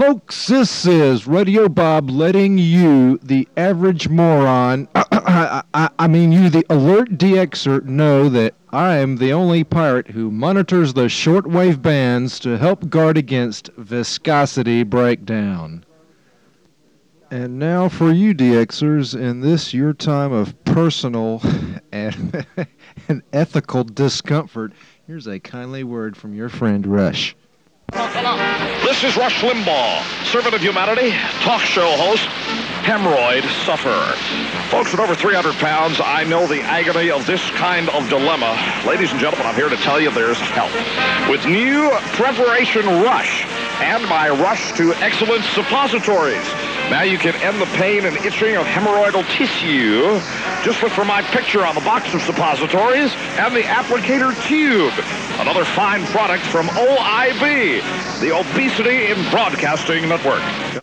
Folks, this is Radio Bob letting you, the average moron, I mean you, the alert DXer, know that I am the only pirate who monitors the shortwave bands to help guard against viscosity breakdown. And now for you DXers, in this your time of personal and, and ethical discomfort, here's a kindly word from your friend Rush. This is Rush Limbaugh, servant of humanity, talk show host, hemorrhoid sufferer. Folks, at over 300 pounds, I know the agony of this kind of dilemma. Ladies and gentlemen, I'm here to tell you there's help. With new Preparation Rush and my Rush to Excellence suppositories. Now you can end the pain and itching of hemorrhoidal tissue. Just look for my picture on the box of suppositories and the applicator tube. Another fine product from OIB, the Obesity in Broadcasting Network.